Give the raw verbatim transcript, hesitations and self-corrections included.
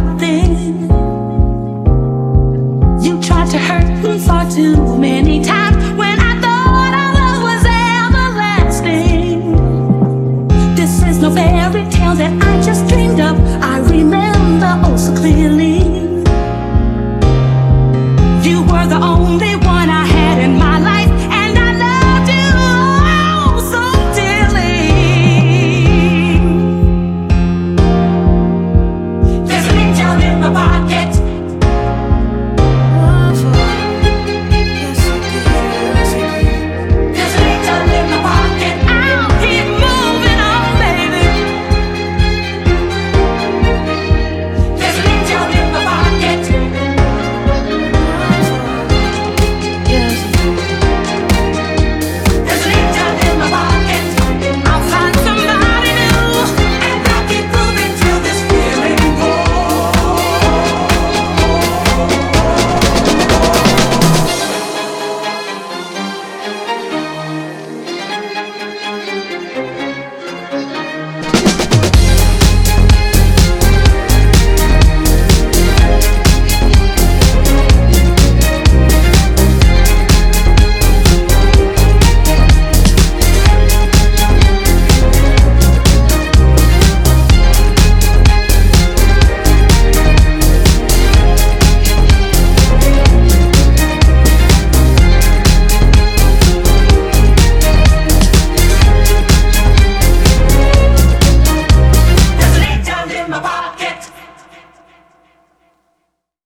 nothing. You tried to hurt me far too many times when I thought our love was everlasting. This is no fairy tale that I just dreamed of. I remember oh so clearly. You were the only one I had in my life, and I loved you oh so dearly. There's an angel in my pocket.